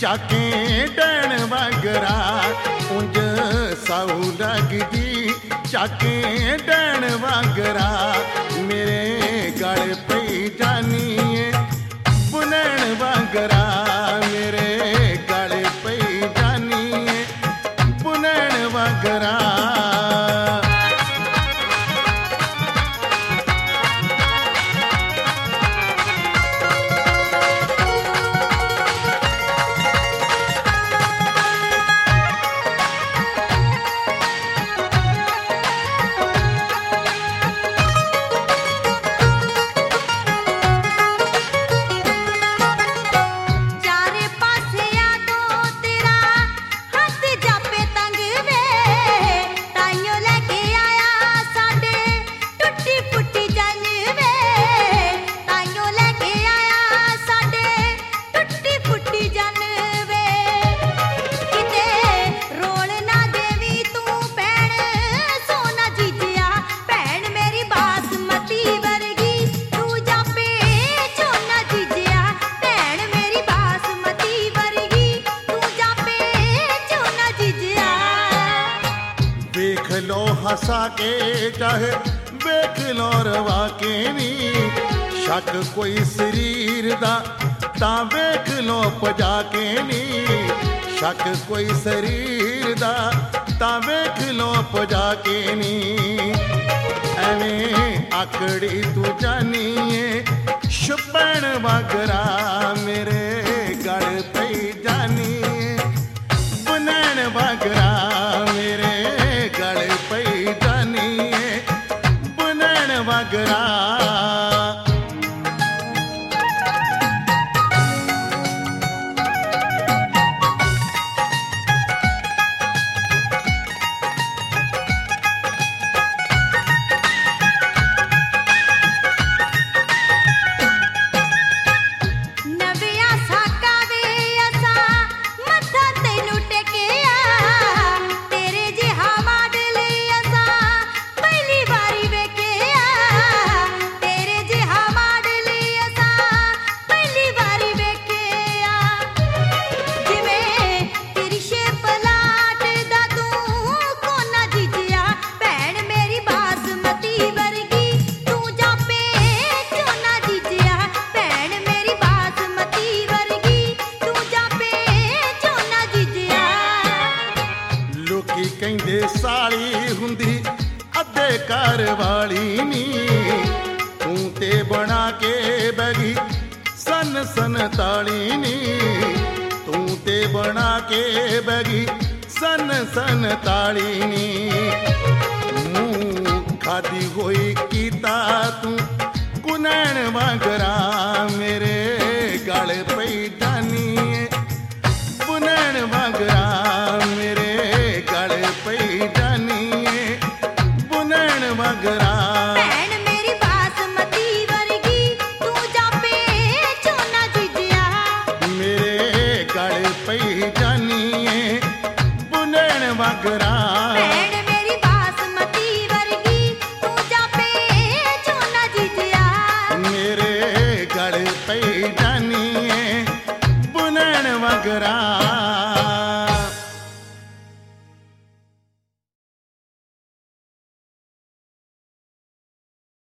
चाके डैन वगरा उंज साऊ लगदी चाके डैन वगरा मेरे गल पई जानी बुनैन वगरा मेरे गल पई जानी बुनैन वगरा हसा के चाहे वेख लो रवा के नी शक कोई शरीर दा तां वेख लो पजा के नी शक कोई शरीर दा तां वेख लो पजा के नी एवें आकड़ी तू जानी छुपण वगरा मेरे गल पई जानी बुनैन वगरा मेरे गल पई जानी बुनैन वगरा कहंदे साली हुंदी अद्धे घर वाली नी तू ते बना के बैगी सन सन ताली नी तू ते बना के बैगी सन सन ताली नी मुँह खादी होई कीता तू गुनैन वगरा मेरे गल पई जानी बुनैन वगरा मेरे गल पई जानी बुनैन वगरा भैन मेरी बासमती वर्गी तू जापे चोना जिजया मेरे गल पई जानी बुनैन वगरा भैन मेरी बासमती वर्गी तू जापे चोना जिजया मेरे गल पई जानी बुनैन वगरा।